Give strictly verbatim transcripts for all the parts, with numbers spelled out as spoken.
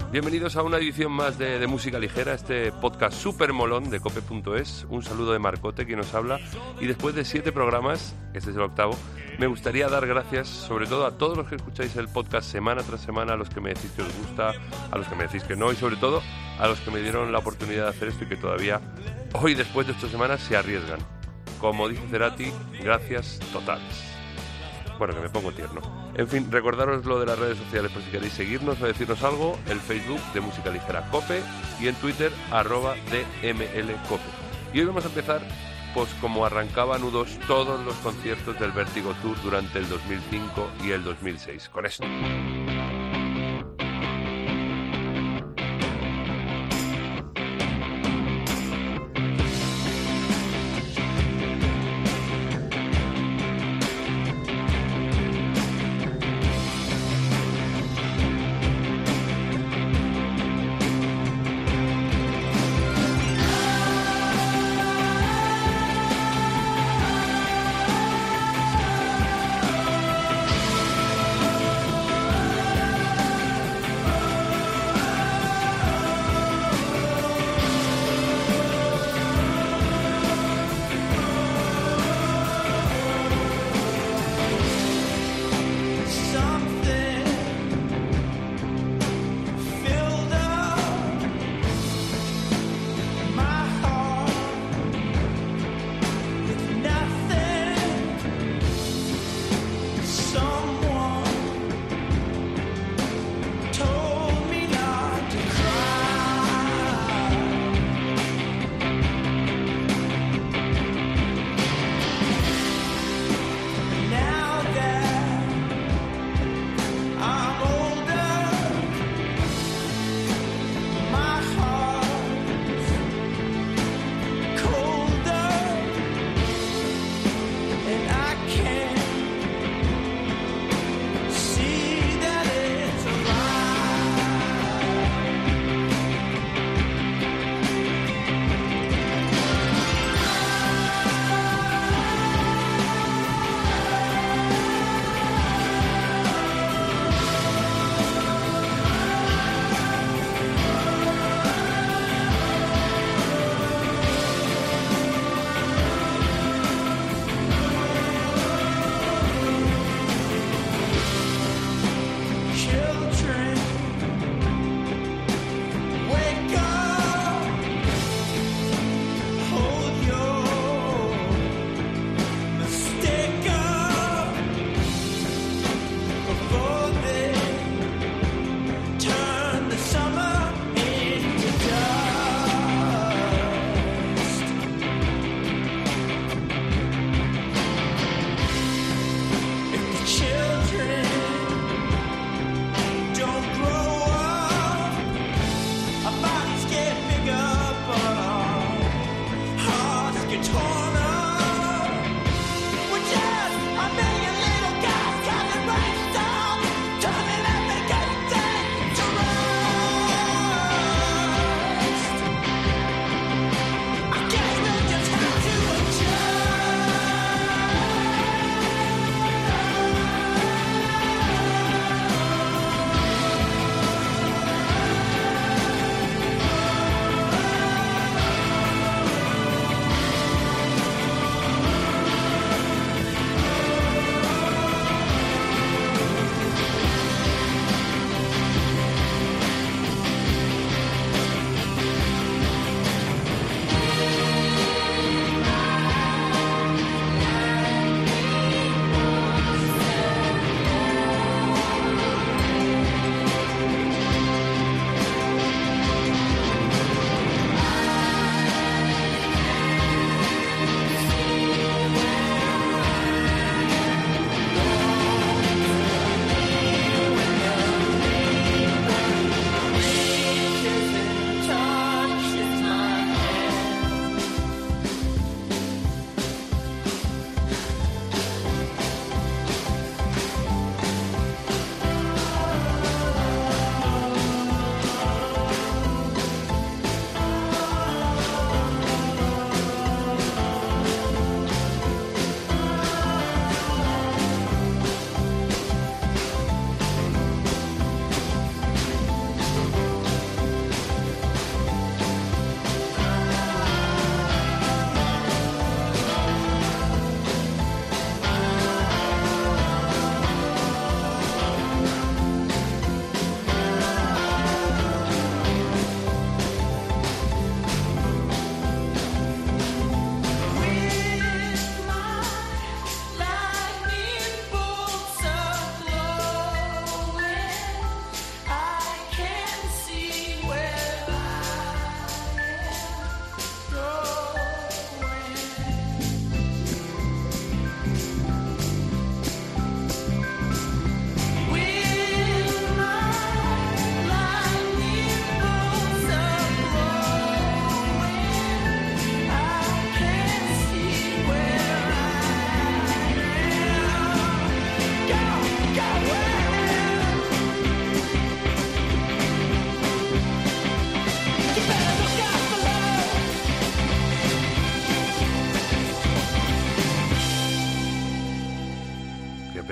Bienvenidos a una edición más de, de Música Ligera, este podcast súper molón de cope punto es. Un saludo de Marcote, quien nos habla. Y después de siete programas, este es el octavo, me gustaría dar gracias sobre todo a todos los que escucháis el podcast semana tras semana, a los que me decís que os gusta, a los que me decís que no y sobre todo a los que me dieron la oportunidad de hacer esto y que todavía, hoy después de ocho semanas, se arriesgan. Como dice Cerati, gracias totales. Bueno, que me pongo tierno. En fin, recordaros lo de las redes sociales por si queréis seguirnos o decirnos algo. El Facebook de Música Ligera Cope y en Twitter arroba dmlcope. Y hoy vamos a empezar pues como arrancaba a nudos todos los conciertos del Vértigo Tour durante el dos mil cinco y el dos mil seis. Con esto.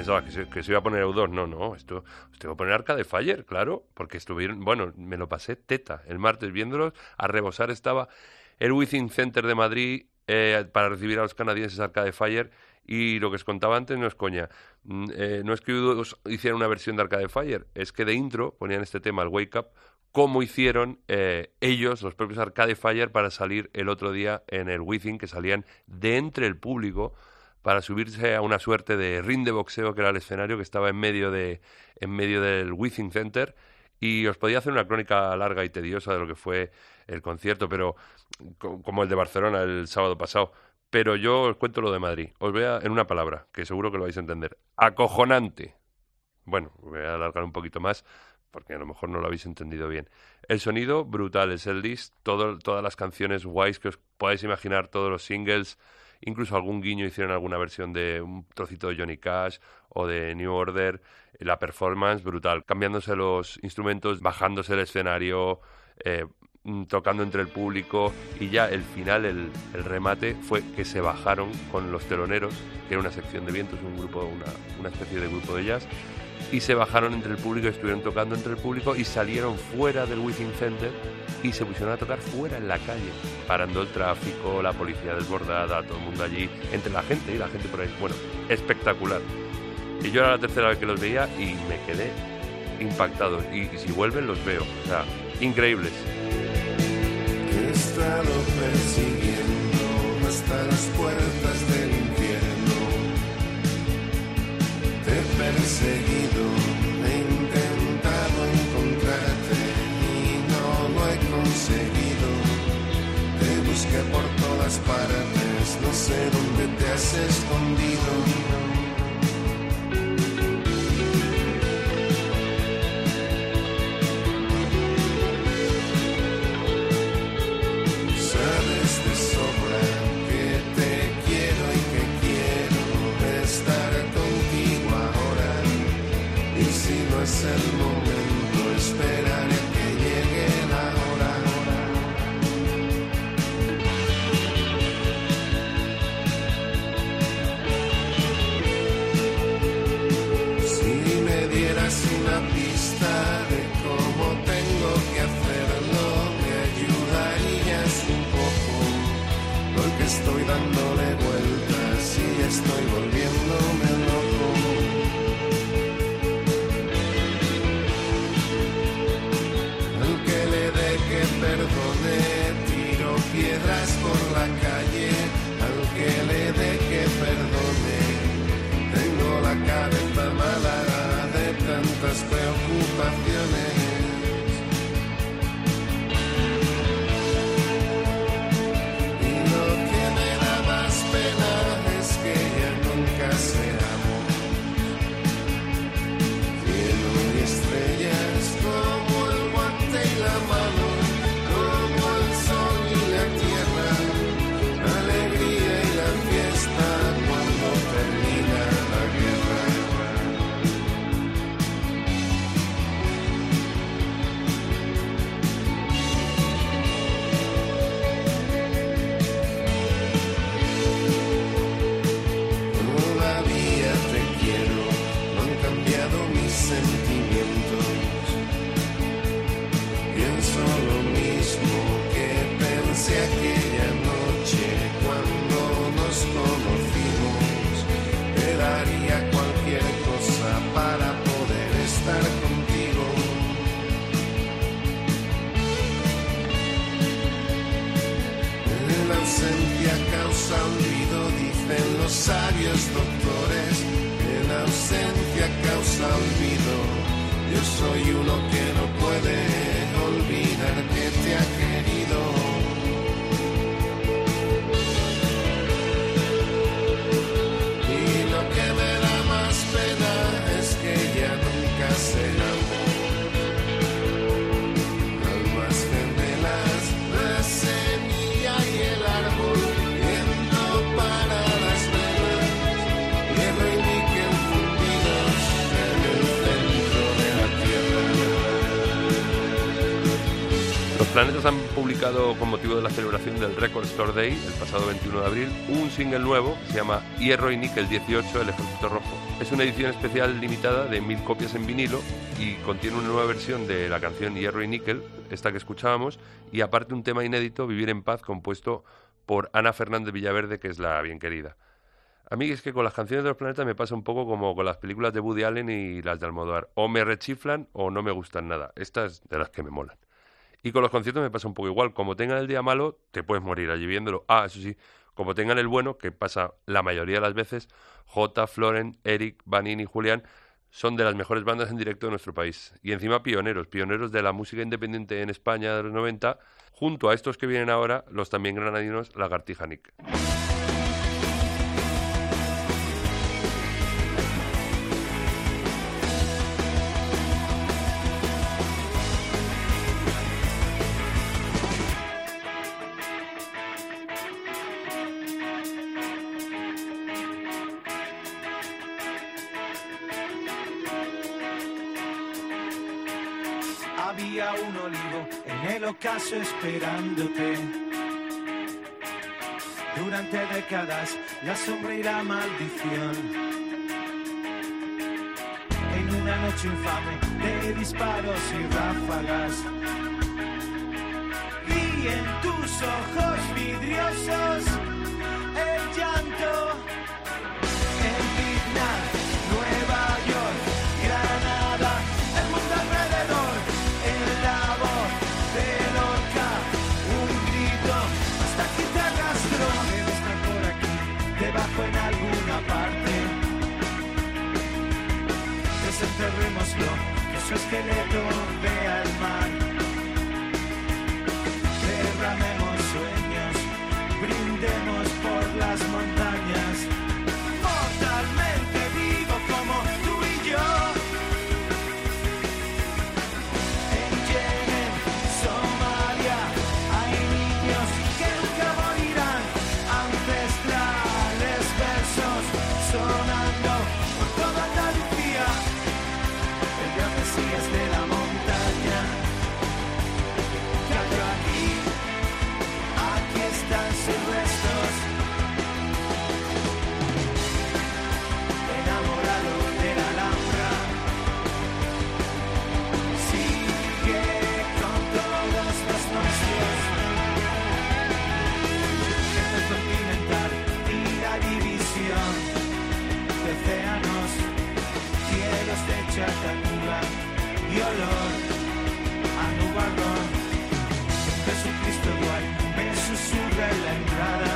pensabas que se, que se iba a poner U dos. No, no, esto, esto iba a poner Arcade Fire, claro, porque estuvieron, bueno, me lo pasé teta el martes viéndolos, a rebosar estaba el Within Center de Madrid eh, para recibir a los canadienses Arcade Fire, y lo que os contaba antes no es coña. Mm, eh, no es que U dos hiciera una versión de Arcade Fire, es que de intro ponían este tema, el Wake Up, como hicieron eh, ellos, los propios Arcade Fire, para salir el otro día en el Within, que salían de entre el público para subirse a una suerte de ring de boxeo, que era el escenario que estaba en medio de en medio del Within Center, y os podía hacer una crónica larga y tediosa de lo que fue el concierto, pero como el de Barcelona el sábado pasado. Pero yo os cuento lo de Madrid. Os voy a, en una palabra, que seguro que lo vais a entender. Acojonante. Bueno, voy a alargar un poquito más, porque a lo mejor no lo habéis entendido bien. El sonido, brutal. El setlist, todo, todas las canciones guays que os podáis imaginar, todos los singles, incluso algún guiño hicieron alguna versión de un trocito de Johnny Cash o de New Order. La performance, brutal. Cambiándose los instrumentos, bajándose el escenario, eh, tocando entre el público, y ya el final, el, el remate, fue que se bajaron con los teloneros, que era una sección de vientos, un grupo, una, una especie de grupo de jazz, y se bajaron entre el público, estuvieron tocando entre el público y salieron fuera del Within Center y se pusieron a tocar fuera en la calle, parando el tráfico, la policía desbordada, todo el mundo allí, entre la gente y la gente por ahí. Bueno, espectacular. Y yo era la tercera vez que los veía y me quedé impactado, y, y si vuelven los veo, o sea, increíbles. He estado persiguiendo hasta las puertas del infierno. Te he perseguido, he intentado encontrarte y no lo he conseguido. Te busqué por todas partes, no sé dónde te has escondido. Es el momento, esperaré que llegue la hora. Si me dieras una pista de cómo tengo que hacerlo, me ayudarías un poco, porque estoy dándole vueltas y estoy volviéndome loco. Perdone, tiro piedras por la calle, al que le dé que perdone. Tengo la cabeza mala de tantas preocupaciones. Y lo que me da más pena es que ya nunca se amó. Cielo y estrellas como el guante y la mano. Aquella noche cuando nos conocimos, te daría cualquier cosa para poder estar contigo. La ausencia causa olvido, dicen los sabios doctores. La ausencia causa olvido. Yo soy uno que no puede olvidar que te ha querido. Se enamoró. Almas gemelas, la semilla y el árbol, viendo para las velas, hierro y níquel fundidos en el centro de la tierra. Planetas han publicado, con motivo de la celebración del Record Store Day, el pasado veintiuno de abril, un single nuevo que se llama Hierro y Níquel dieciocho, El Ejército Rojo. Es una edición especial limitada de mil copias en vinilo y contiene una nueva versión de la canción Hierro y Níquel, esta que escuchábamos, y aparte un tema inédito, Vivir en Paz, compuesto por Ana Fernández Villaverde, que es la bien querida. A mí es que con las canciones de Los Planetas me pasa un poco como con las películas de Woody Allen y las de Almodóvar. O me rechiflan o no me gustan nada. Estas de las que me molan. Y con los conciertos me pasa un poco igual. Como tengan el día malo, te puedes morir allí viéndolo. Ah, eso sí, como tengan el bueno, que pasa la mayoría de las veces, Jota, Floren, Eric, Vanini y Julián son de las mejores bandas en directo de nuestro país. Y encima pioneros, pioneros de la música independiente en España de los noventa, junto a estos que vienen ahora, los también granadinos Lagartija Nick. Había un olivo en el ocaso esperándote. Durante décadas la sombra y la maldición. En una noche infame de disparos y ráfagas. Y en tus ojos vidriosos el llanto. En Vietnam, Nueva York, Granada, el mundo alrededor. Debajo en alguna parte, desenterrémoslo, que su esqueleto vea el mar. Derramemos sueños, brindemos por las montañas. Mortalmente vivo como tú y yo. En Yemen, Somalia, hay niños que nunca morirán. Ancestrales versos sonando por toda Andalucía. El gran Mesías de la montaña cayó aquí. Aquí están sus restos. Enamorado de la Alhambra, sigue con todos los nuestros. El continental y la división de océanos, cielos de Chattanooga y olor a nubarrón. Jesucristo igual me susurra en la entrada.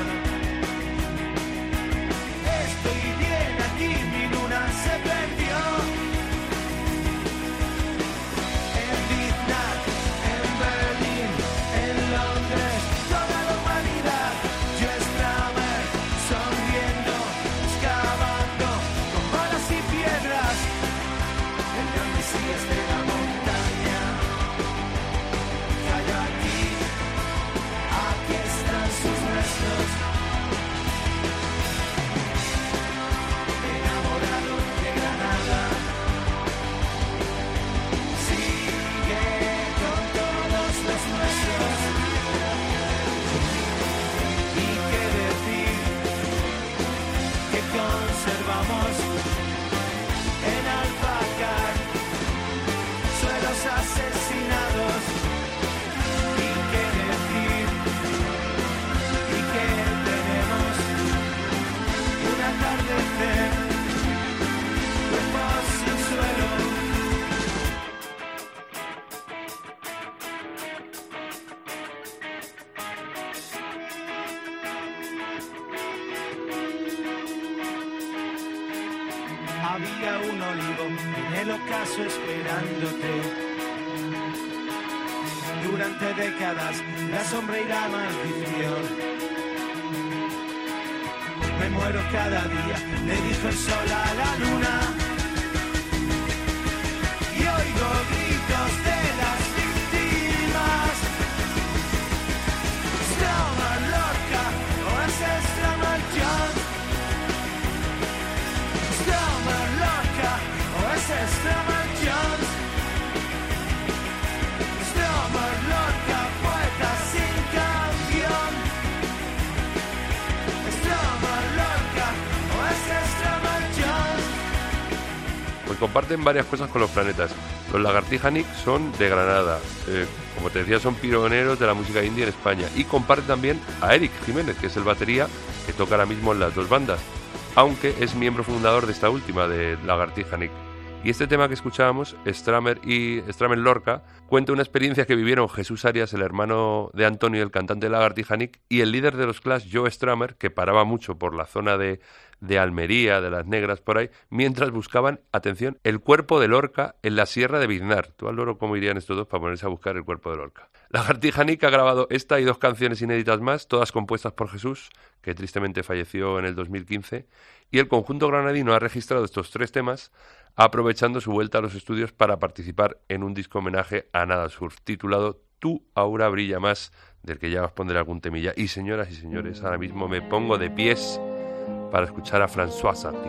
Estoy bien aquí, mi luna se perdió. En Vietnam, en Berlín, en Londres, toda la humanidad. Yo Stramer, sonriendo, excavando con balas y piedras. El gran Mesías de la montaña cayó aquí. Aquí están sus restos. Enamorado de Granada, sigue con todos los nuestros. Y qué decir que conservamos en Alfacar suelos asesinados. Y qué decir y que tenemos un atardecer, cuerpos sin suelo. Había un olivo en el ocaso esperándote. Durante décadas la sombra y la maldición. Me muero cada día, le dijo el sol a la luna. Y oigo gritos de las víctimas. Stramer Lorca, o es Stramer Jones. Stramer Lorca, o es Stramer Jones. Stramer Lorca, fue comparten varias cosas con los Planetas. Los Lagartija-Nick son de Granada, eh, como te decía, son pioneros de la música indie en España, y comparten también a Eric Jiménez, que es el batería que toca ahora mismo en las dos bandas, aunque es miembro fundador de esta última, de Lagartija-Nick. Y este tema que escuchábamos, Stramer y Stramer Lorca, cuenta una experiencia que vivieron Jesús Arias, el hermano de Antonio, el cantante de Lagartija-Nick, y el líder de los Clash, Joe Stramer, que paraba mucho por la zona de, de Almería, de Las Negras, por ahí, mientras buscaban, atención, el cuerpo de Lorca en la Sierra de Biznar. Tú al loro cómo irían estos dos para ponerse a buscar el cuerpo de Lorca. Lagartija-Nick ha grabado esta y dos canciones inéditas más, todas compuestas por Jesús, que tristemente falleció en el dos mil quince, y el conjunto granadino ha registrado estos tres temas aprovechando su vuelta a los estudios para participar en un disco homenaje a Nada Surf, titulado Tu aura brilla más, del que ya os pondré algún temilla. Y señoras y señores, ahora mismo me pongo de pies para escuchar a François Satie.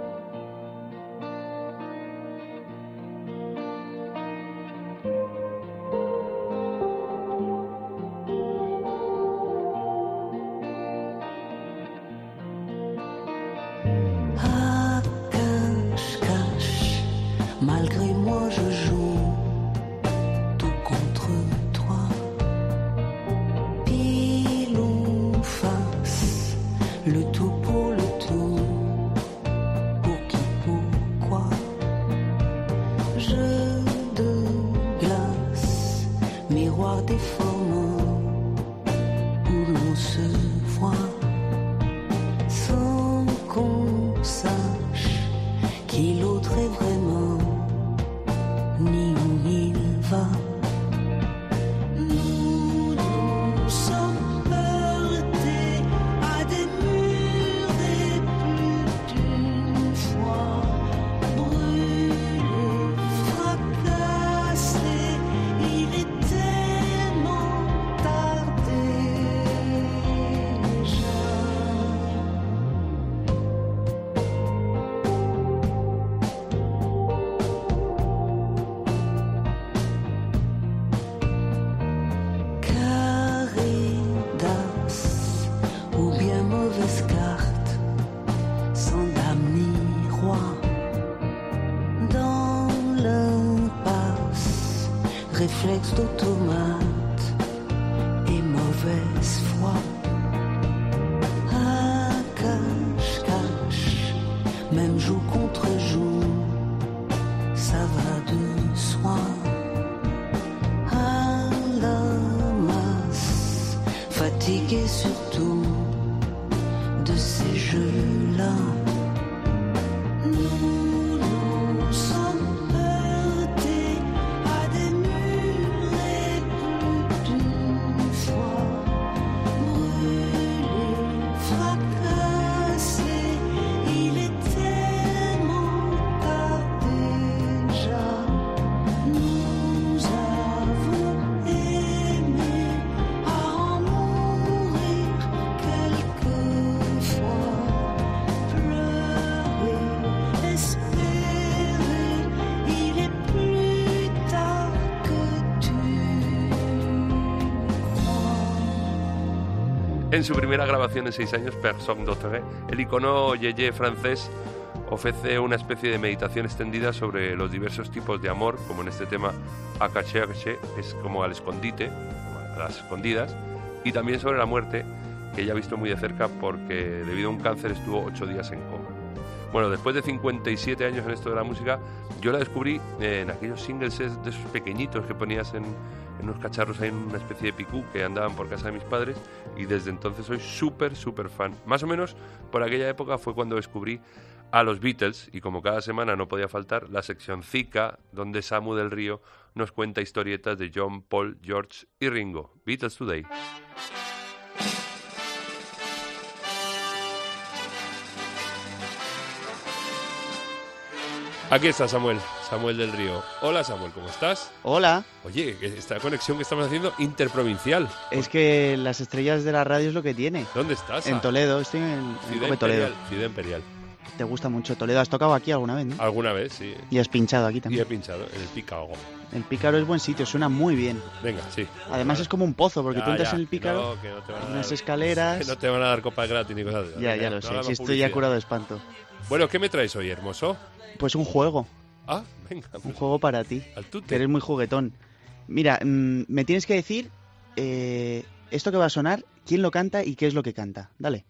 Malgré moi je joue tout contre toi. Pile ou face, le tout pour le tout. Pour qui, pourquoi? Jeu de glace, miroir déformant, où l'on se voit sans qu'on sache qui l'autre est vraiment, ni où il va. Nous nous sommes heurtés à des murs et plus d'une fois brûlés, fracassés. Il est tellement tardé déjà. Réflexe d'automate et mauvaise foi. À cache-cache, même joue contre joue, ça va de soi. À la masse, fatigué surtout de ces jeux-là. Nous nous sommes heurtés à des murs et plus d'une fois brûlés, fracassés. Il est tellement tard déjà. Nous avons aimé à en mourir quelquefois. Pleurer, espérer, il est plus tard que tu crois. En su primera grabación en seis años, Personne d'autre, el icono Yeye francés ofrece una especie de meditación extendida sobre los diversos tipos de amor, como en este tema A caché, a caché, es como al escondite, a las escondidas, y también sobre la muerte, que ella ha visto muy de cerca porque debido a un cáncer estuvo ocho días en coma. Bueno, después de cincuenta y siete años en esto de la música, yo la descubrí en aquellos singles de esos pequeñitos que ponías en, en unos cacharros ahí en una especie de picú que andaban por casa de mis padres, y desde entonces soy súper, súper fan. Más o menos por aquella época fue cuando descubrí a los Beatles, y como cada semana no podía faltar, la sección Zika, donde Samu del Río nos cuenta historietas de John, Paul, George y Ringo. Beatles Today. Aquí está Samuel, Samuel del Río. Hola Samuel, ¿cómo estás? Hola. Oye, esta conexión que estamos haciendo interprovincial. Es que las estrellas de la radio es lo que tiene. ¿Dónde estás? En Toledo, estoy en, en Ciudad Cope Toledo. Imperial, Ciudad Imperial. Te gusta mucho Toledo. ¿Has tocado aquí alguna vez, no? Alguna vez, sí. Y has pinchado aquí Y también. he pinchado en el Pícaro. El Pícaro es buen sitio, suena muy bien. Venga, sí. Además es como un pozo, porque Ya, tú entras ya, en el que Pícaro, no, que no te van a hay dar- unas escaleras. Que no te van a dar copas gratis ni cosas de esas. Ya, Venga, ya no lo sé. hagamos Si estoy publicidad. ya curado de espanto. Bueno, ¿qué me traes hoy, hermoso? Pues un juego. Ah, venga. Un Pues, juego para ti, al tute. que eres muy juguetón. Mira, mm, me tienes que decir eh, esto que va a sonar, quién lo canta y qué es lo que canta. Dale.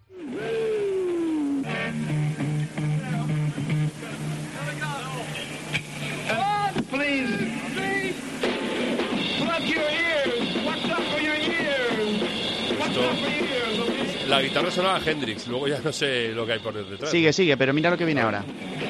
La guitarra sonaba a Hendrix, luego ya no sé lo que hay por detrás. Sigue, sigue, pero mira lo que viene ahora.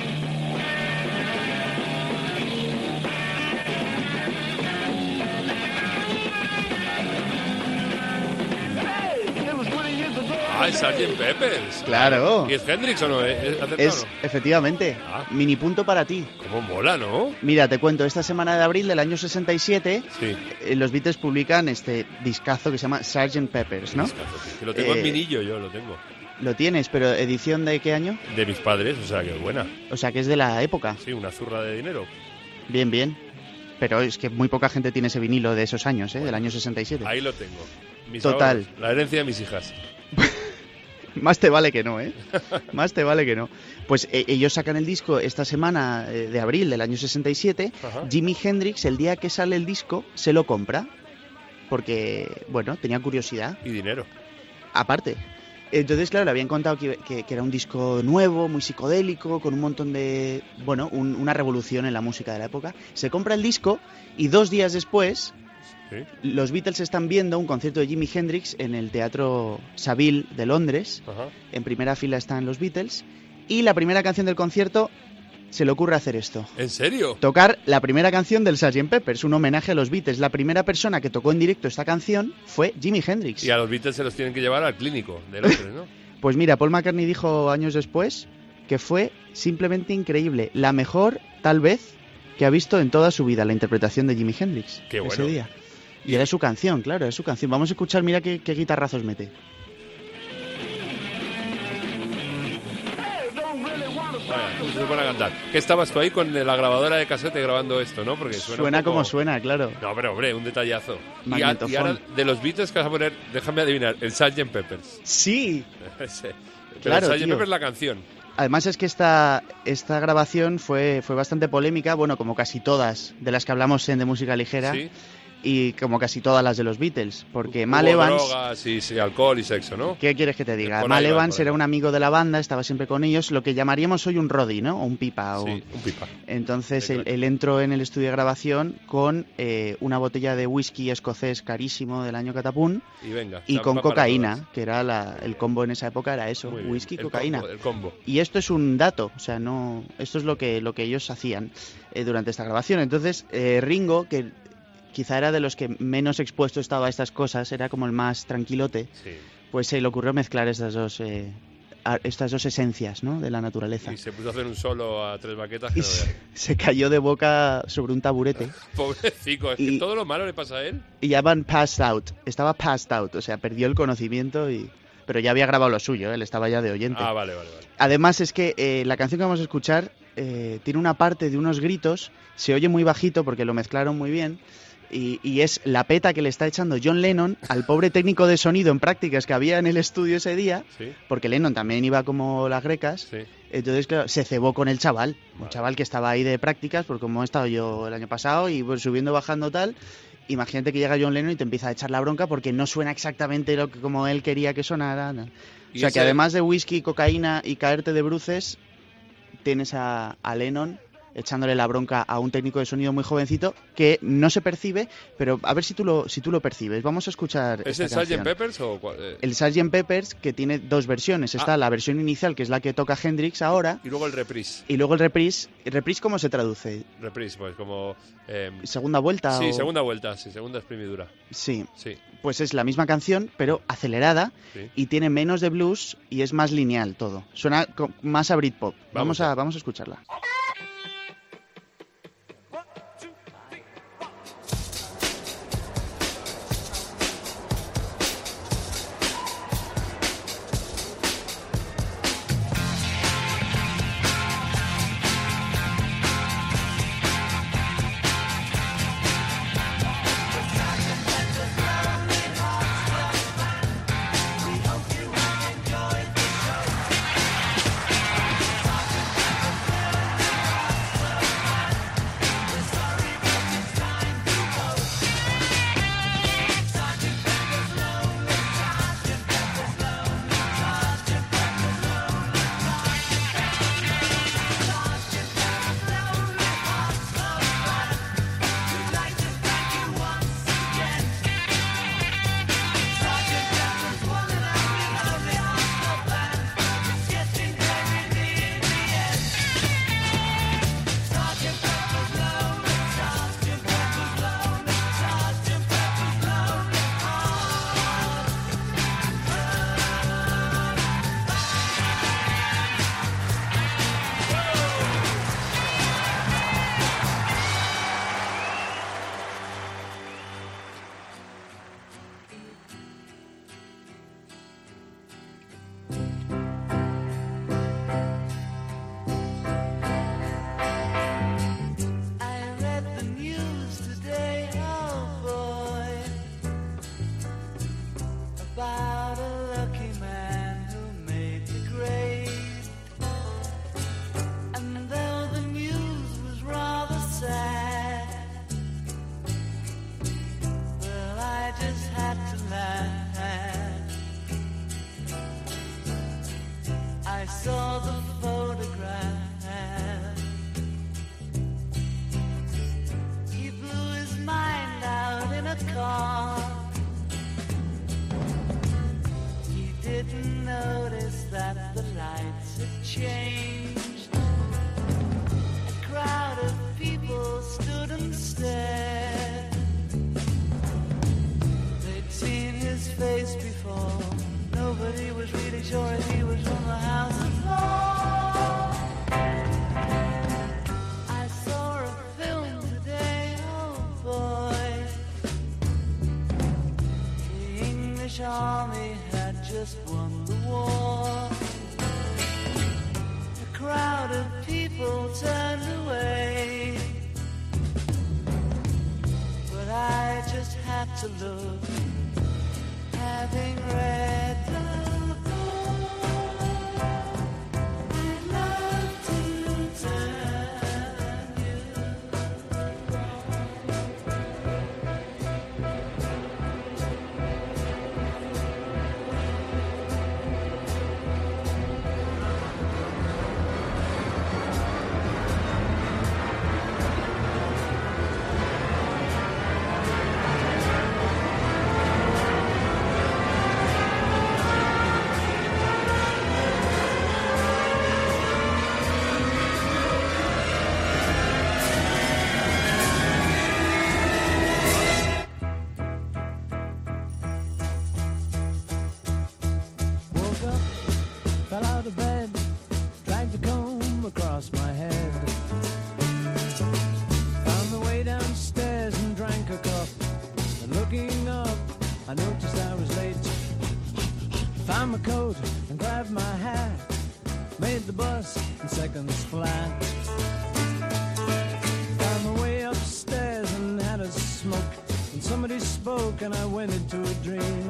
Ah, es sergeant Pepper's. Claro. ¿Y es Hendrix o no? ¿Es acertado Es, o no? efectivamente, Ah. mini punto para ti. Cómo mola, ¿no? Mira, te cuento, esta semana de abril del año sesenta y siete, Sí. eh, los Beatles publican este discazo que se llama sergeant Pepper's, ¿no? Discazo, tío. Que lo tengo Eh, en vinillo, yo lo tengo. Lo tienes, pero ¿edición de qué año? De mis padres, o sea que buena. O sea, que es de la época. Sí, una zurra de dinero. Bien, bien. Pero es que muy poca gente tiene ese vinilo de esos años, ¿eh? Del año sesenta y siete. Ahí lo tengo. Mis Total. ahorros, la herencia de mis hijas. Más te vale que no, ¿eh? Más te vale que no. Pues eh, ellos sacan el disco esta semana eh, de abril del año sesenta y siete. Ajá. Jimi Hendrix, el día que sale el disco, se lo compra. Porque, bueno, tenía curiosidad. Y dinero. Aparte. Entonces, claro, le habían contado que, que- que era un disco nuevo, muy psicodélico, con un montón de... Bueno, un- una revolución en la música de la época. Se compra el disco y dos días después... ¿Sí? Los Beatles están viendo un concierto de Jimi Hendrix en el Teatro Savile de Londres. Ajá. En primera fila están los Beatles. Y la primera canción del concierto se le ocurre hacer esto. ¿En serio? Tocar la primera canción del sergeant Pepper's, un homenaje a los Beatles. La primera persona que tocó en directo esta canción fue Jimi Hendrix. Y a los Beatles se los tienen que llevar al clínico de Londres, ¿no? Pues mira, Paul McCartney dijo años después que fue simplemente increíble. La mejor, tal vez, que ha visto en toda su vida la interpretación de Jimi Hendrix. Qué ese bueno. día. Y era su canción, claro, era su canción. Vamos a escuchar, mira qué, qué guitarrazos mete. Vaya, ¿cómo se pone a cantar? ¿Qué estabas tú ahí con la grabadora de casete grabando esto, no? Porque suena, Suena, un poco- como suena, claro. No, pero hombre, un detallazo. Y, a- Magnetofón. y ahora, de los Beatles que vas a poner, déjame adivinar, el sergeant Pepper's. Sí. Ese. Pero Claro, el sergeant tío. Pepper's la canción. Además es que esta, esta grabación fue, fue bastante polémica, bueno, como casi todas de las que hablamos en De Música Ligera, Sí. y como casi todas las de los Beatles, porque Hubo Mal Evans... drogas y sí, alcohol y sexo, ¿no? ¿Qué quieres que te diga? Por Mal ahí va, Evans por ahí era va. un amigo de la banda, estaba siempre con ellos, lo que llamaríamos hoy un roadie, ¿no? O un pipa. O... Sí, un pipa. Entonces Sí, él, claro. él entró en el estudio de grabación con eh, una botella de whisky escocés carísimo del año Catapún Y venga. y champa con para cocaína, todas. que era la- el combo en esa época, era eso, Muy bien. whisky, El cocaína. combo, el combo. Y esto es un dato, o sea, no, esto es lo que lo que ellos hacían eh, durante esta grabación. Entonces eh, Ringo, que quizá era de los que menos expuesto estaba a estas cosas, era como el más tranquilote, Sí. pues se le ocurrió mezclar estas dos eh, a- estas dos esencias, ¿no? De la naturaleza. Y se puso a hacer un solo a tres baquetas que Y no se, veas. se cayó de boca sobre un taburete Pobrecico, es que Y- todo lo malo le pasa a él. y ya van passed out. Estaba passed out, o sea, perdió el conocimiento y pero ya había grabado lo suyo, ¿eh? Él estaba ya de oyente. Ah, vale, vale, vale. Además es que eh, la canción que vamos a escuchar eh, tiene una parte de unos gritos, se oye muy bajito porque lo mezclaron muy bien, y, y es la peta que le está echando John Lennon al pobre técnico de sonido en prácticas que había en el estudio ese día, Sí, porque Lennon también iba como las grecas, sí. entonces claro, se cebó con el chaval, un Vale. chaval que estaba ahí de prácticas, porque como he estado yo el año pasado y pues, subiendo, bajando tal, imagínate que llega John Lennon y te empieza a echar la bronca porque no suena exactamente lo que como él quería que sonara. ¿no? O Y sea ese- que además de whisky, cocaína y caerte de bruces, tienes a, a Lennon echándole la bronca a un técnico de sonido muy jovencito que no se percibe, pero a ver si tú lo, si tú lo percibes. Vamos a escuchar ¿Es esta el sergeant canción. Peppers o cuál? Eh, El sergeant Pepper's, que tiene dos versiones. Está Ah. la versión inicial, que es la que toca Hendrix ahora, Y luego el reprise. y luego el reprise. ¿El reprise cómo se traduce? Reprise, pues como... eh, ¿Segunda vuelta? sí, o- segunda vuelta, sí, segunda exprimidura. Sí, Sí, pues es la misma canción, pero acelerada, sí. y tiene menos de blues y es más lineal todo. Suena co- más a Britpop. Vamos, Vamos a, a- vamos a escucharla. I saw the photograph. He blew his mind out in a car. He didn't notice that the lights had changed. A crowd of people stood and stared. They'd seen his face before. Nobody was really sure if he was from the House of Lords. I saw a film today, oh boy. The English army had just won the war. A crowd of people turned away, but I just had to look, having read the book. I'd love to turn you. Woke up, fell out of bed, dragged the comb across my head. Found the way downstairs and drank a cup. And looking up, I noticed I was late. Found my coat and grabbed my hat. Made the bus in seconds flat. Found my way upstairs and had a smoke. And somebody spoke and I went into a dream.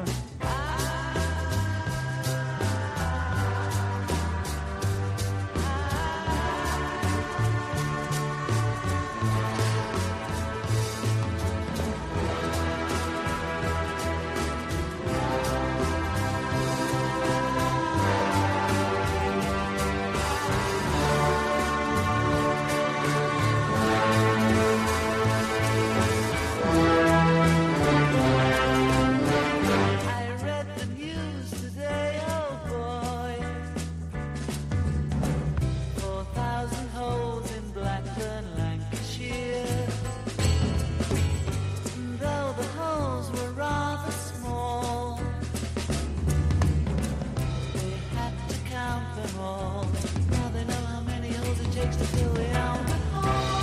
I read the news today, oh boy. Four thousand holes in Blackburn, Lancashire. And though the holes were rather small, they had to count them all. Now they know how many holes it takes to fill the Albert Hall.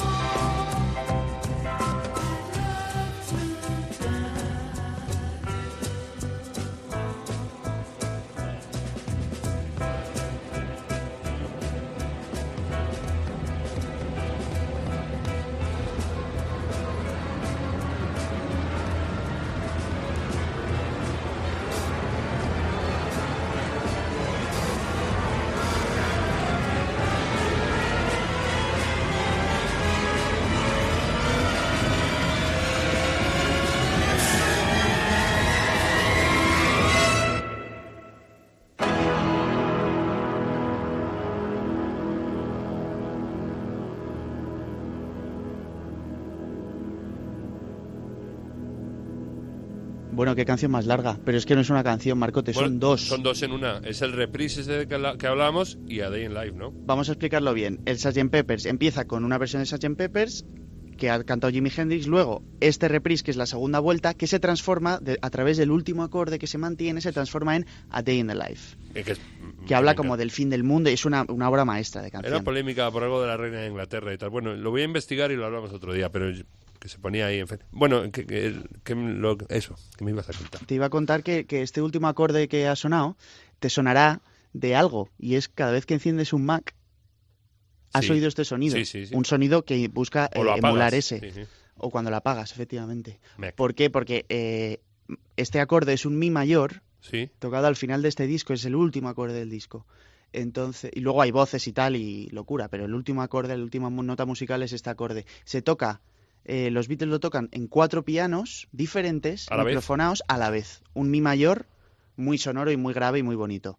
Bueno, qué canción más larga. Pero es que no es una canción, Marcote, Bueno, son dos. Son dos en una. Es el reprise ese que, la- que hablábamos y A Day in Life, ¿no? Vamos a explicarlo bien. El sergeant Peppers empieza con una versión de sergeant Peppers que ha cantado Jimi Hendrix. Luego, este reprise, que es la segunda vuelta, que se transforma de- a través del último acorde que se mantiene, se transforma en A Day in the Life. Eh, que, es- Que habla polémica. como del fin del mundo y es una, una obra maestra de canción. Era polémica por algo de la reina de Inglaterra y tal. Bueno, lo voy a investigar y lo hablamos otro día, pero yo- que se ponía ahí en fe. Bueno, que, que- que lo- eso, que me ibas a contar. Te iba a contar que, que este último acorde que ha sonado te sonará de algo, y es cada vez que enciendes un Mac, has Sí. oído este sonido. Sí, sí, sí. Un sonido que busca O lo eh, emular apagas. ese. Sí, sí. O cuando la apagas, efectivamente. Mac. ¿Por qué? Porque eh, este acorde es un Mi mayor, Sí. tocado al final de este disco, es el último acorde del disco. Entonces, y luego hay voces y tal, y locura, pero el último acorde, la última mu- nota musical es este acorde. Se toca, eh, los Beatles lo tocan en cuatro pianos diferentes, ¿A la vez? microfonados a la vez. Un Mi mayor muy sonoro y muy grave y muy bonito.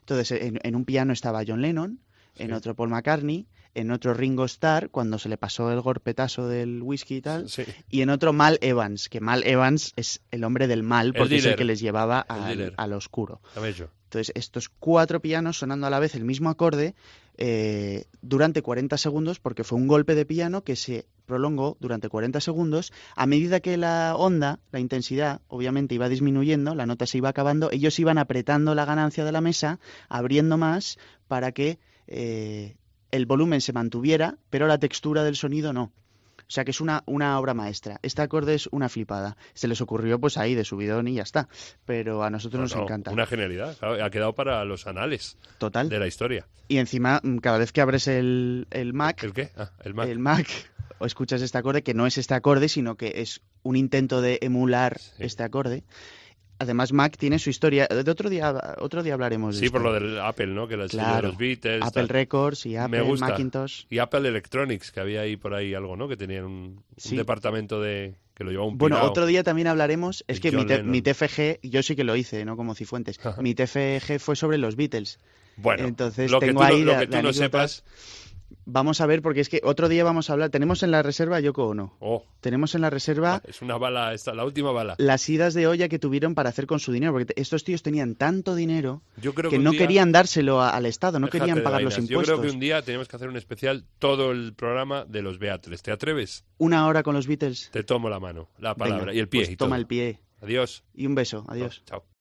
Entonces, en, en un piano estaba John Lennon, en Sí. otro Paul McCartney, en otro Ringo Starr, cuando se le pasó el golpetazo del whisky y tal, Sí. y en otro Mal Evans, que Mal Evans es el hombre del mal, porque es el dealer. que les llevaba El al, dealer. al oscuro. Dame yo. Entonces, estos cuatro pianos sonando a la vez el mismo acorde eh, durante cuarenta segundos, porque fue un golpe de piano que se prolongó durante cuarenta segundos. A medida que la onda, la intensidad, obviamente iba disminuyendo, la nota se iba acabando, ellos iban apretando la ganancia de la mesa, abriendo más para que eh, el volumen se mantuviera, pero la textura del sonido no. O sea que es una, una obra maestra. Este acorde es una flipada. Se les ocurrió pues ahí de subidón y ya está. Pero a nosotros No, nos no, encanta. Una genialidad. Claro, ha quedado para los anales Total. de la historia. Y encima, mm, cada vez que abres el, el Mac, ¿El qué? Ah, el Mac. el Mac, o escuchas este acorde, que no es este acorde, sino que es un intento de emular Sí. este acorde. Además, Mac tiene su historia. De otro día, otro día hablaremos de Sí, esto. por lo del Apple, ¿no? Que era el sello de Claro. los Beatles. Apple tal. Records y Apple Me gusta. Macintosh. Y Apple Electronics, que había ahí por ahí algo, ¿no? Que tenían un, un Sí. departamento de que lo llevaba un Bueno, pirao. otro día también hablaremos. Es El que mi, John te- Lennon. mi T F G, yo sí que lo hice, no como Cifuentes. Mi T F G fue sobre los Beatles. Bueno, Entonces lo que tengo tú, no- ahí lo la- que tú la no anécdota. sepas... Vamos a ver, porque es que otro día vamos a hablar. ¿Tenemos en la reserva Yoko Ono? Oh, Tenemos en la reserva es una bala, esta, la última bala. las idas de olla que tuvieron para hacer con su dinero, porque te- estos tíos tenían tanto dinero Yo creo que un no día- querían dárselo a- al Estado, no Déjate querían de pagar los vainas. impuestos. Yo creo que un día tenemos que hacer un especial, todo el programa de los Beatles. ¿Te atreves? Una hora con los Beatles. Te tomo la mano, la palabra Venga, y el pie pues y todo. toma el pie Adiós. y un beso. Adiós. Oh, chao.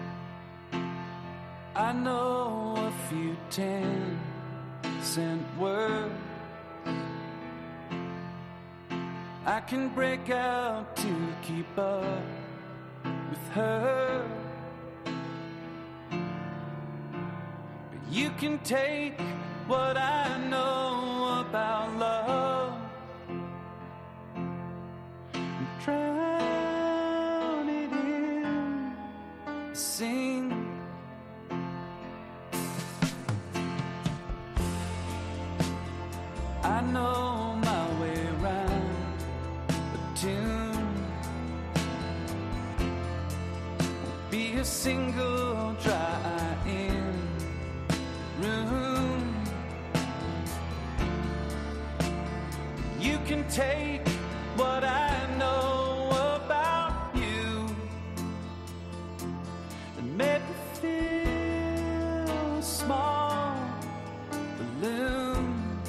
I know a few ten cent words I can break out to keep up with her. But you can take what I know about love and drown it in sing. I know my way around a tune. Be a single dry in room. You can take what I know about you and make me feel a small balloon.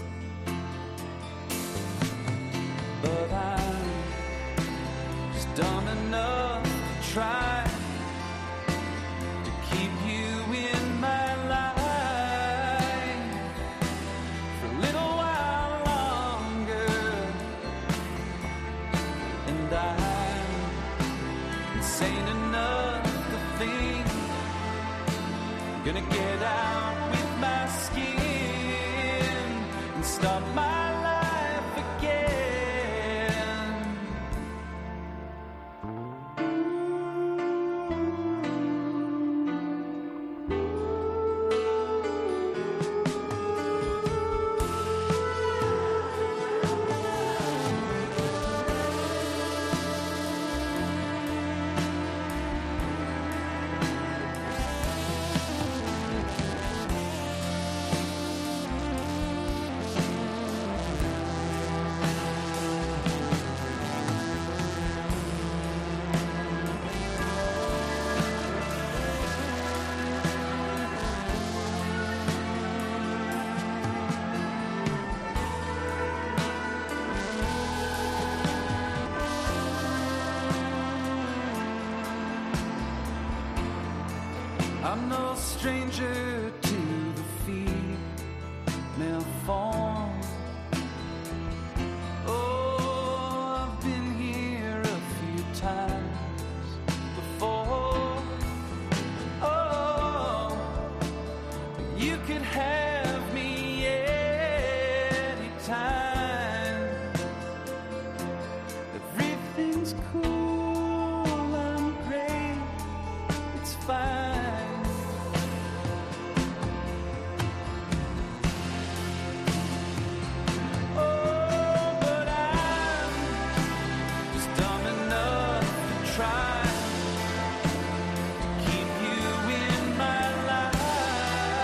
But I'm just dumb enough to try to keep you in my life for a little while longer. And I'm insane enough to think I'm gonna get out with my skin and start my life again. I'm no stranger to the female form. Oh, I've been here a few times before. Oh, you could have me anytime. Everything's cool, I'm great, it's fine. Oh, but I'm just dumb enough to try to keep you in my life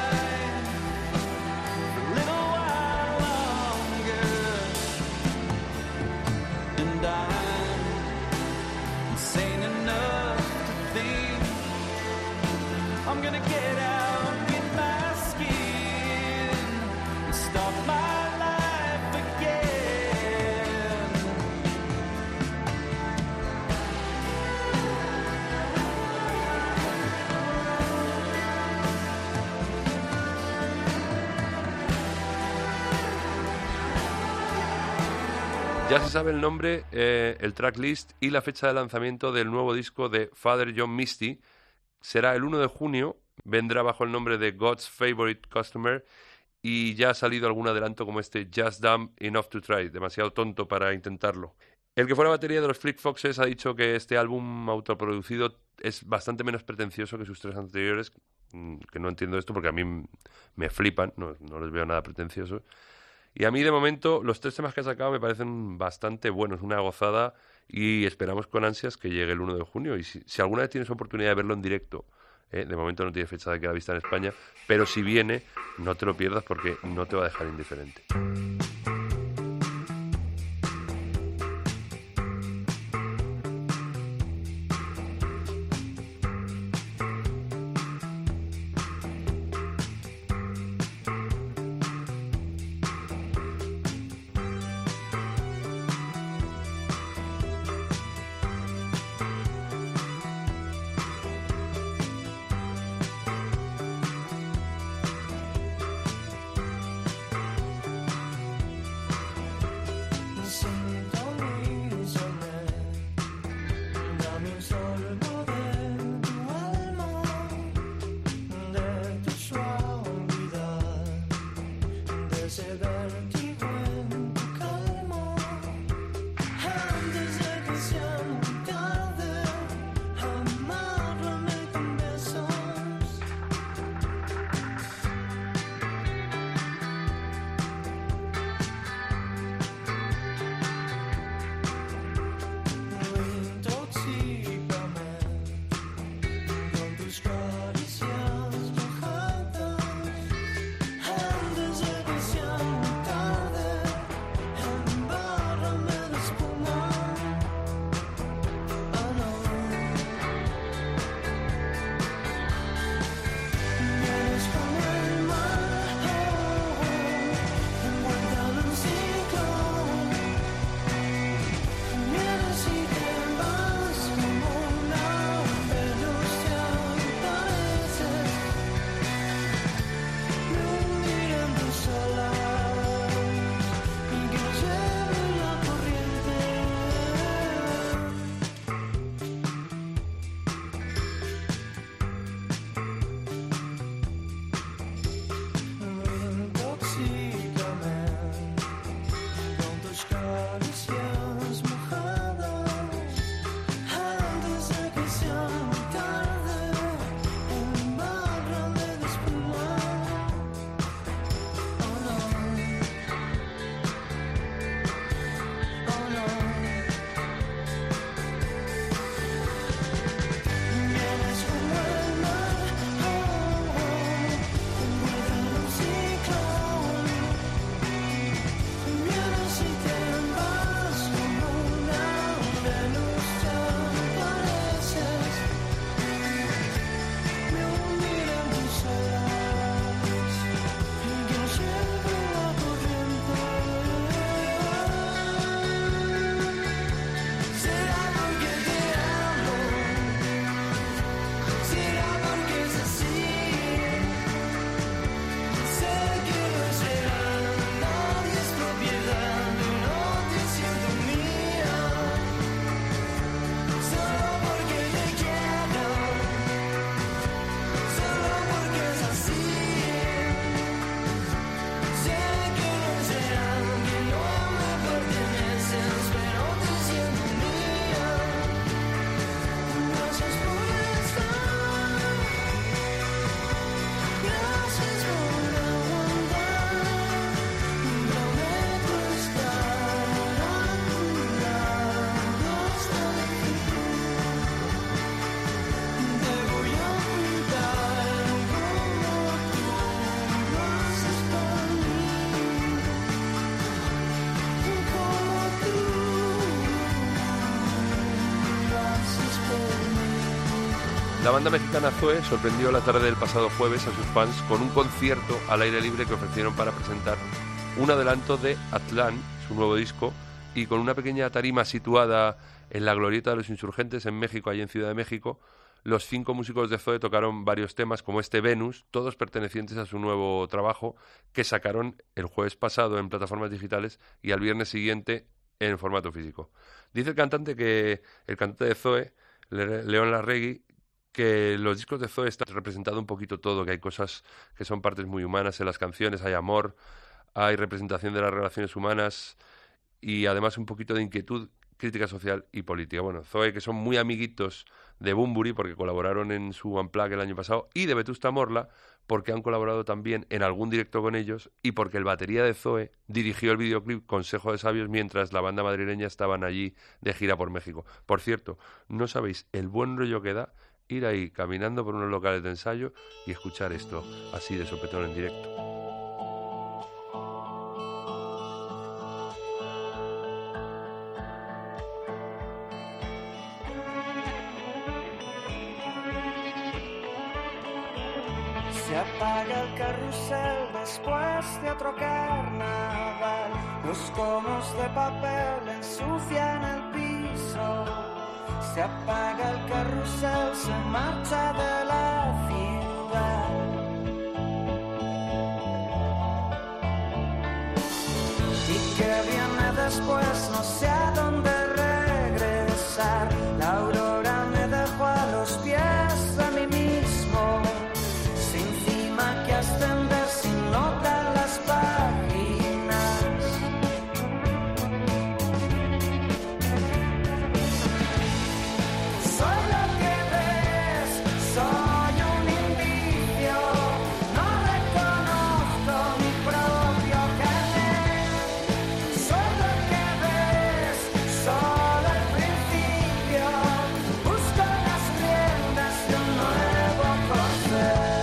Ya se sabe el nombre, eh, el tracklist y la fecha de lanzamiento del nuevo disco de Father John Misty. Será el uno de junio, vendrá bajo el nombre de God's Favorite Customer y ya ha salido algún adelanto como este Just Dumb Enough to Try, demasiado tonto para intentarlo. El que fuera batería de los Fleet Foxes ha dicho que este álbum autoproducido es bastante menos pretencioso que sus tres anteriores, que no entiendo esto porque a mí me flipan, no, no les veo nada pretencioso. Y a mí, de momento, los tres temas que ha sacado me parecen bastante buenos, una gozada, y esperamos con ansias que llegue el uno de junio. Y si, si alguna vez tienes oportunidad de verlo en directo, eh, de momento no tiene fecha de que la vista en España, pero si viene, no te lo pierdas porque no te va a dejar indiferente. La banda mexicana Zoe sorprendió la tarde del pasado jueves a sus fans con un concierto al aire libre que ofrecieron para presentar un adelanto de Atlán, su nuevo disco, y con una pequeña tarima situada en la Glorieta de los Insurgentes en México, allí en Ciudad de México, los cinco músicos de Zoe tocaron varios temas como este Venus, todos pertenecientes a su nuevo trabajo que sacaron el jueves pasado en plataformas digitales y al viernes siguiente en formato físico. Dice el cantante que el cantante de Zoe, León Larregui, que los discos de Zoe están representado un poquito todo, que hay cosas que son partes muy humanas en las canciones, hay amor, hay representación de las relaciones humanas y además un poquito de inquietud, crítica social y política. Bueno, Zoe, que son muy amiguitos de Bunbury porque colaboraron en su Unplugged el año pasado, y de Vetusta Morla porque han colaborado también en algún directo con ellos y porque el batería de Zoe dirigió el videoclip Consejo de Sabios mientras la banda madrileña estaban allí de gira por México. Por cierto, no sabéis el buen rollo que da ir ahí caminando por unos locales de ensayo y escuchar esto así de sopetón en directo. Se apaga el carrusel después de otro carnaval. Los comos de papel ensucian el piso. Se apaga el carrusel, se marcha de la ciudad. Y que viene después, no sé a dónde regresar. La aurora me dejó a los pies de mí mismo. Que ascender sin notar las páginas. Soy lo que ves, soy un indicio. No reconozco mi propio carnet. Soy lo que ves, solo el principio. Busco las riendas de un nuevo corcel.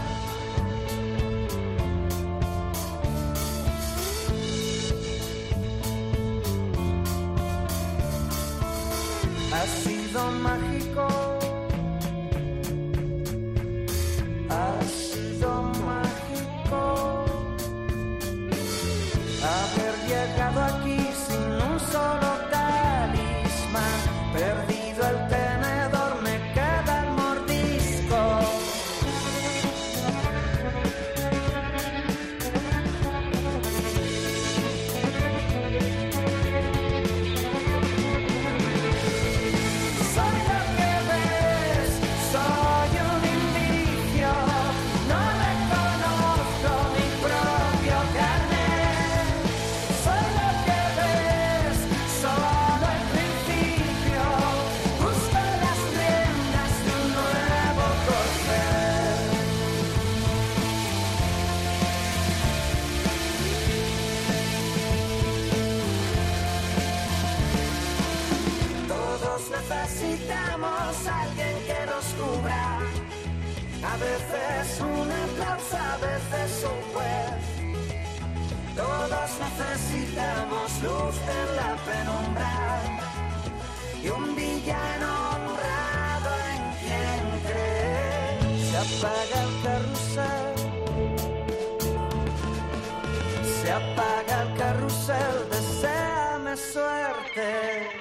Ha sido mágico, ha sido mágico haber llegado aquí sin un solo talismán. Perdido el tenedor, me queda el mordisco. Necesitamos a alguien que nos cubra. A veces un aplauso, a veces un juez. Todos necesitamos luz en la penumbra y un villano honrado en quien cree. Se apaga el carrusel, se apaga el carrusel, deséame suerte.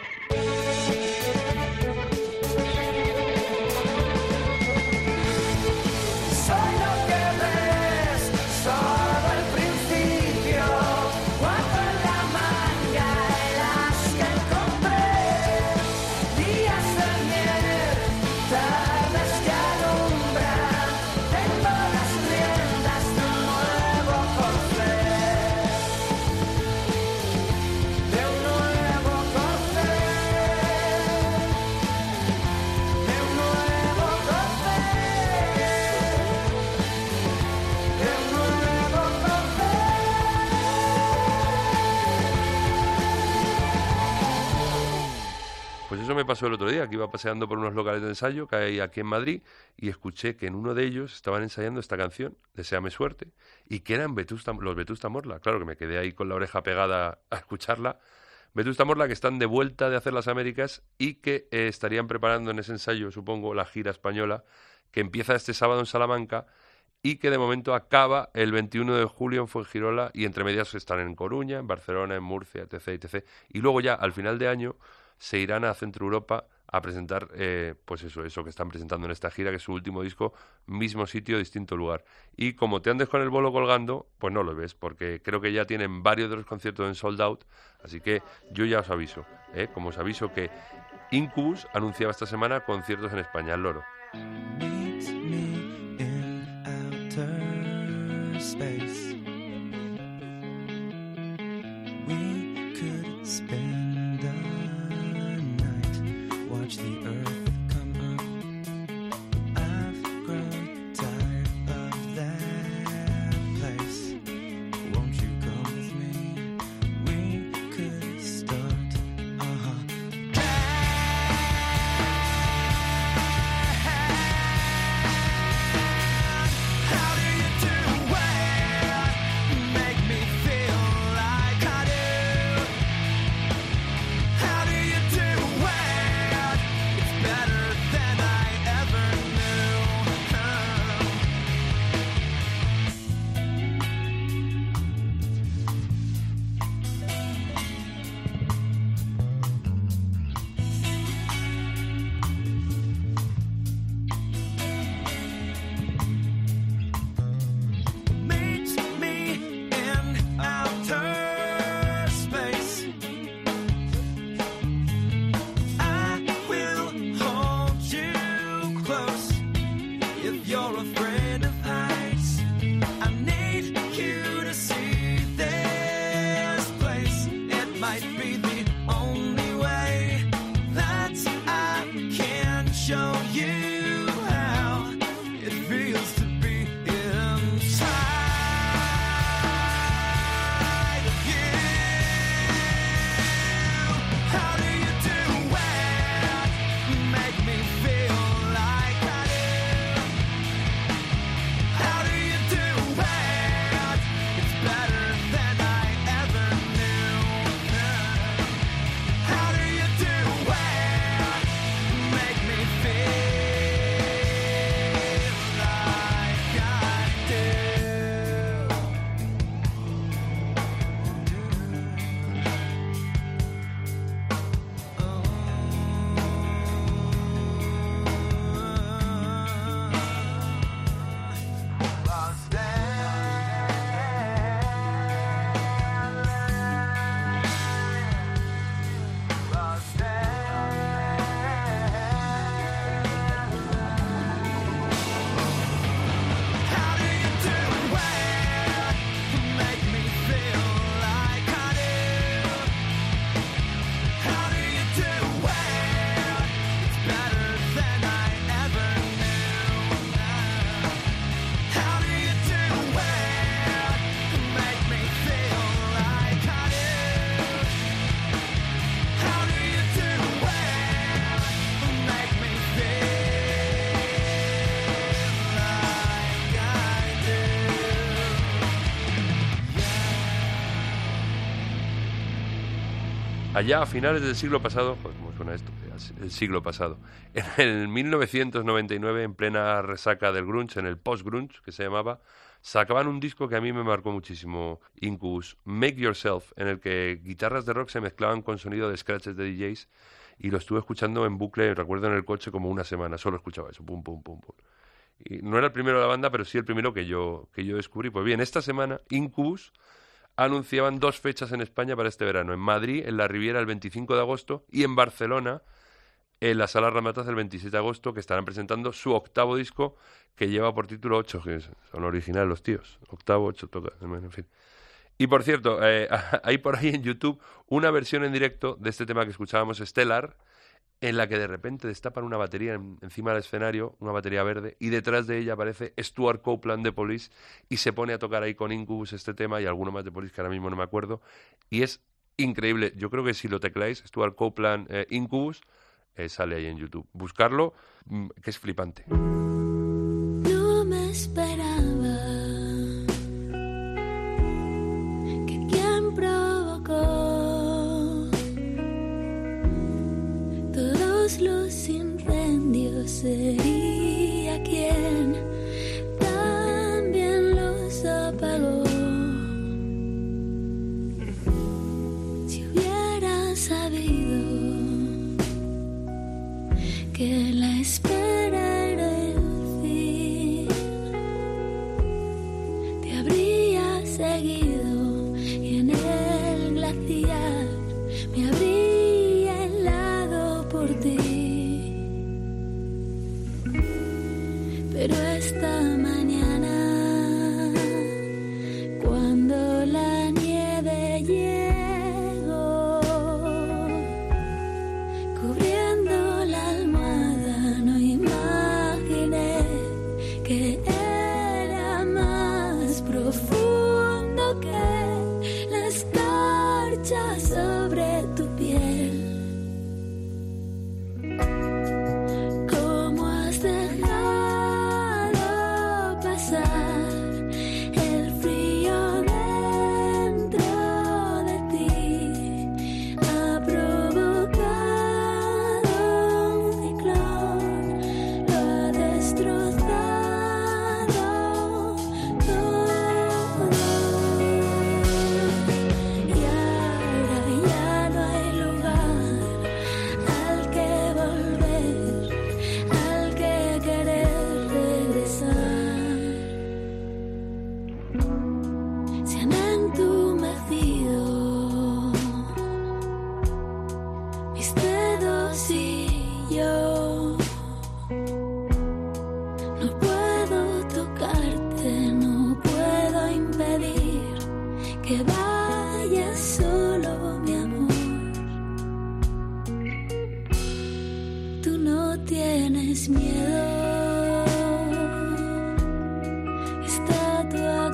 Pues eso me pasó el otro día, que iba paseando por unos locales de ensayo que hay aquí en Madrid y escuché que en uno de ellos estaban ensayando esta canción, Deséame suerte, y que eran Vetusta, los Vetusta Morla. Claro que me quedé ahí con la oreja pegada a escucharla. Vetusta Morla, que están de vuelta de hacer las Américas y que eh, estarían preparando en ese ensayo, supongo, la gira española, que empieza este sábado en Salamanca y que de momento acaba el veintiuno de julio en Fuengirola, y entre medias están en Coruña, en Barcelona, en Murcia, etcétera, etcétera. Y luego ya, al final de año, se irán a Centro Europa a presentar, eh, pues eso, eso que están presentando en esta gira, que es su último disco, mismo sitio, distinto lugar. Y como te andes con el bolo colgando, pues no lo ves, porque creo que ya tienen varios de los conciertos en sold out, así que yo ya os aviso, ¿eh? Como os aviso que Incubus anunciaba esta semana conciertos en España, al loro. Meet me in outer space. We could spend the night, watch the earth come up. I've grown tired of that place. Won't you come with me? We could start, uh-huh. How do you do it? Make me feel like I do. How do you do it? It's better than I ever knew. Meet me in outer space. I will hold you close. If you're afraid of heights, I need you to see this place. It might be the only way that I can show you how it feels to be inside of you. How do you do it? Make me feel like I do. How do you do it? It's better than I ever knew. How do you do it? Make me feel like I do. Lost Lost How do you do it? Make me feel like I do. How do you do it? It's better than I ever knew. How do you do it? Make me feel like I do. How do you do it? Make me feel like I do. Allá a finales del siglo pasado, pues cómo suena esto, el siglo pasado, en el mil novecientos noventa y nueve, en plena resaca del grunge, en el post-grunge, que se llamaba, sacaban un disco que a mí me marcó muchísimo, Incubus, Make Yourself, en el que guitarras de rock se mezclaban con sonido de scratches de D Js, y lo estuve escuchando en bucle, recuerdo en el coche, como una semana, solo escuchaba eso, pum, pum, pum, pum. Y no era el primero de la banda, pero sí el primero que yo, que yo descubrí. Pues bien, esta semana, Incubus anunciaban dos fechas en España para este verano. En Madrid, en la Riviera, el veinticinco de agosto, y en Barcelona, en la Sala Ramataz, el veintisiete de agosto, que estarán presentando su octavo disco, que lleva por título ocho, que son originales los tíos. Octavo, ocho toca, en fin. Y por cierto, eh, hay por ahí en YouTube una versión en directo de este tema que escuchábamos, Stellar, en la que de repente destapan una batería en, encima del escenario, una batería verde, y detrás de ella aparece Stuart Copeland de Police y se pone a tocar ahí con Incubus este tema y alguno más de Police que ahora mismo no me acuerdo, y es increíble. Yo creo que si lo tecláis, Stuart Copeland eh, Incubus, eh, sale ahí en YouTube. Buscarlo, mm, que es flipante. No me esperaba que quien provocó todos los incendios sería quien también los apagó. Si hubiera sabido seguido y en el glaciar me habría helado por ti. Pero esta mañana, cuando la nieve llegó, cubriendo la almohada, no imaginé que era más profundo que la escarcha sobre tu piel. ¿Cómo has dejado pasar el frío dentro de ti? Ha provocado un ciclón, lo ha destrozado todo. Y ahora ya no hay lugar al que volver, al que querer regresar. Se han entumecido mis dedos y yo no puedo tocarte, no puedo impedir que vayas solo, mi amor. Tú no tienes miedo, estatua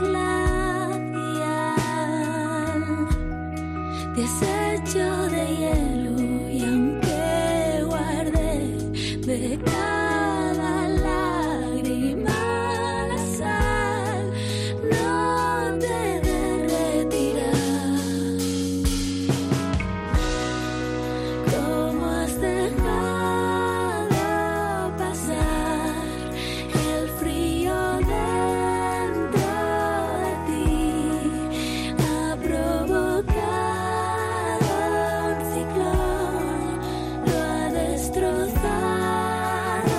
glacial, te has hecho de hielo y aunque guardé de cada lágrima la sal, no te derretirás. ¿Cómo has dejado pasar el frío dentro de ti? Ha provocado un ciclón, lo ha destrozado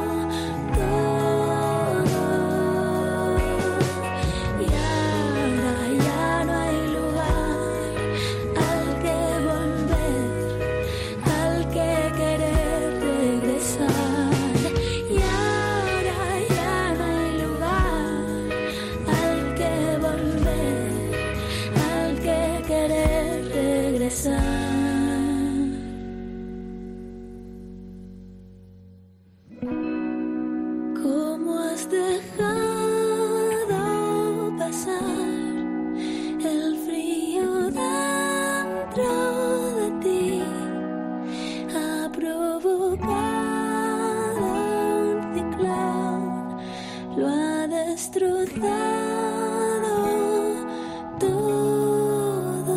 todo. Y ahora ya no hay lugar al que volver, al que querer regresar. Y ahora ya no hay lugar al que volver, al que querer regresar. ¿Cómo has dejado pasar el frío dentro de ti? Ha provocado un ciclón, lo ha destrozado todo.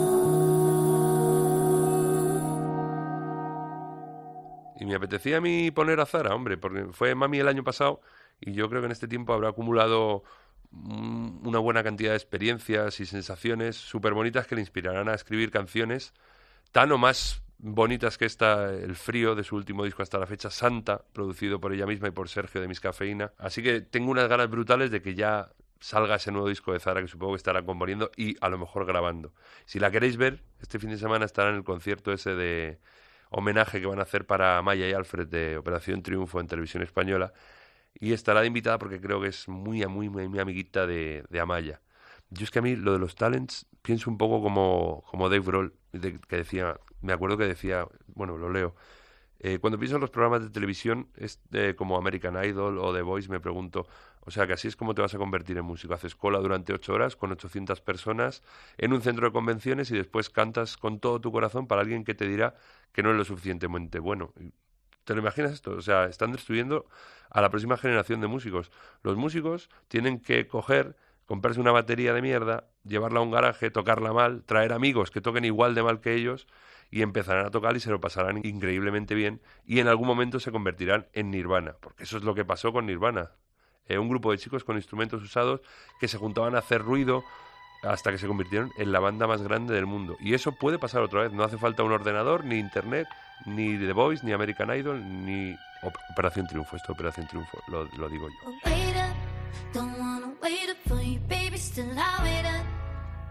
Y me apetecía a mí poner a Zara, hombre, porque fue mami el año pasado y yo creo que en este tiempo habrá acumulado mm, una buena cantidad de experiencias y sensaciones súper bonitas que le inspirarán a escribir canciones tan o más bonitas que esta, El frío, de su último disco hasta la fecha, Santa, producido por ella misma y por Sergio de Miscafeína. Así que tengo unas ganas brutales de que ya salga ese nuevo disco de Zara, que supongo que estará componiendo y a lo mejor grabando. Si la queréis ver, este fin de semana estará en el concierto ese de homenaje que van a hacer para Maya y Alfred de Operación Triunfo en Televisión Española, y estará de invitada porque creo que es muy, muy, muy, muy amiguita de, de Amaya. Yo es que a mí lo de los talents pienso un poco como, como Dave Grohl, de, que decía, me acuerdo que decía, bueno, lo leo, eh, cuando pienso en los programas de televisión es, eh, como American Idol o The Voice, me pregunto, o sea, que así es como te vas a convertir en músico. Haces cola durante ocho horas con ochocientas personas en un centro de convenciones y después cantas con todo tu corazón para alguien que te dirá que no es lo suficientemente bueno. ¿Te lo imaginas esto? O sea, están destruyendo a la próxima generación de músicos. Los músicos tienen que coger, comprarse una batería de mierda, llevarla a un garaje, tocarla mal, traer amigos que toquen igual de mal que ellos y empezarán a tocar y se lo pasarán increíblemente bien y en algún momento se convertirán en Nirvana, porque eso es lo que pasó con Nirvana. Eh, un grupo de chicos con instrumentos usados que se juntaban a hacer ruido hasta que se convirtieron en la banda más grande del mundo. Y eso puede pasar otra vez. No hace falta un ordenador, ni internet, ni The Voice, ni American Idol, ni Op- Operación Triunfo. Esto Operación Triunfo, lo, lo digo yo.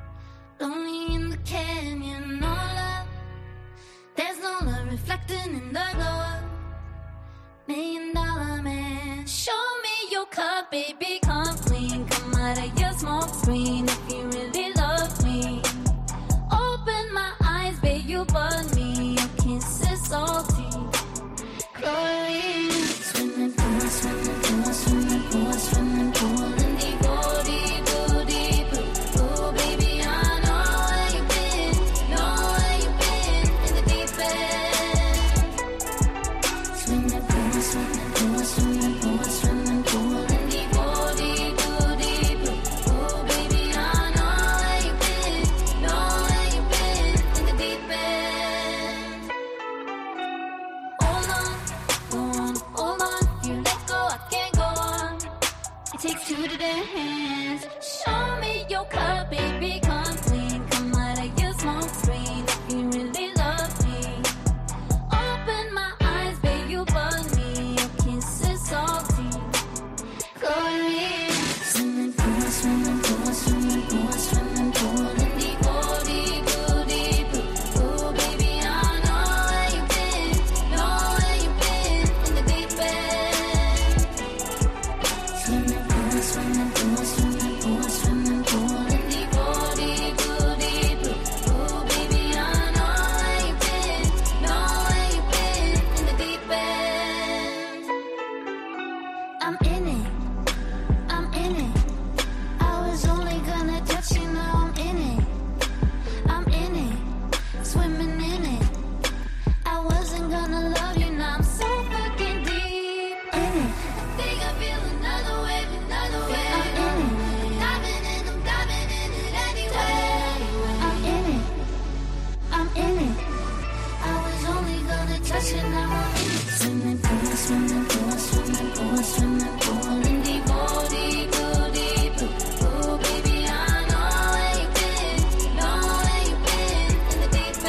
cup, baby, come clean. Come out of your smoke screen if you really love me. Open my eyes, babe, you bug me. Your kiss is salty. Chlorine. Swimming pool, swimming pool, swimming pool, swimming pool. In the body, booty, boo. Ooh, baby, I know where you've been. Know where you've been in the deep end. Swimming pool, swimming pool, swimming pool, swimming pool. In the body, booty, boo. Ooh, baby, I know where you've been. Know where you've been in the deep end. Hold on. Hold on, if you let go, I can't go on. It takes two to dance. Show me your cup, baby, come clean. Come out of your smoke screen if you really love me. Open my eyes, babe, you bug me. Your kiss is salty. Chlorine. Swimming pool, swimming pool, swimming pool, swimming pool. In the body, booty, boo. Ooh, baby, I know where you've been. Know where you've been in the deep end. Swimming pool, swimming pool, swimming pool, swimming pool. In the body, booty, boo. Ooh, baby, I know where you've been. Know where you've been in the deep end. I'm in it. I'm in it. I was only gonna touch you, now I'm in it. I'm in it. Swimming in it. I wasn't gonna love you, now I'm so fucking deep in it. I think I feel another wave, another wave. I'm in it. Diving in, I'm diving in it anyway. I'm in it. I'm in it. I was only gonna touch you, now I'm in it. Swimming pool, swimming pool, swimming pool, swimming pool. In the body, booty, boo. Ooh, baby, I know where you've been. Know where you've been in the deep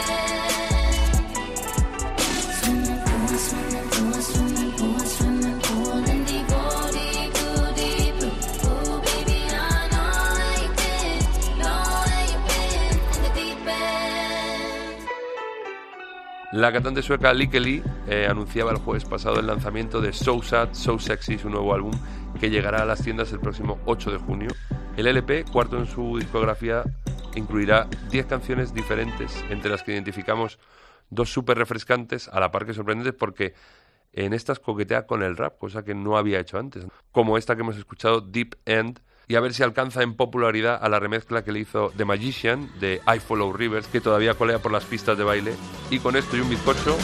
end. Swimming pool, swimming pool, swimming pool, swimming pool. In the body, booty, boo. Ooh, baby, I know where you've been. Know where you've been in the deep end. La cantante sueca Lykke Li eh, anunciaba el jueves pasado el lanzamiento de So Sad, So Sexy, su nuevo álbum, que llegará a las tiendas el próximo ocho de junio. El L P, cuarto en su discografía, incluirá diez canciones diferentes, entre las que identificamos dos súper refrescantes, a la par que sorprendentes, porque en estas coquetea con el rap, cosa que no había hecho antes, como esta que hemos escuchado, Deep End, y a ver si alcanza en popularidad a la remezcla que le hizo The Magician de I Follow Rivers, que todavía colea por las pistas de baile. Y con esto y un bizcocho,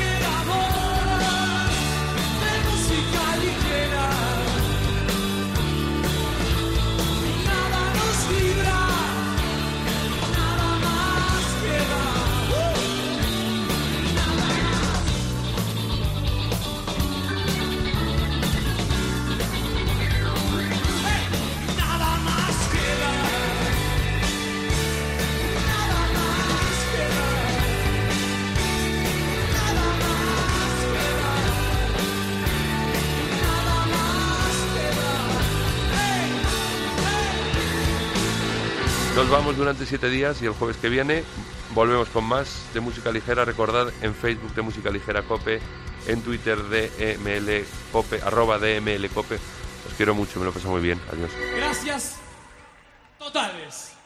nos vamos durante siete días y el jueves que viene volvemos con más de música ligera. Recordad, en Facebook de Música Ligera Cope, en Twitter de D M L Cope, arroba D M L Cope. Os quiero mucho, me lo paso muy bien. Adiós. Gracias totales.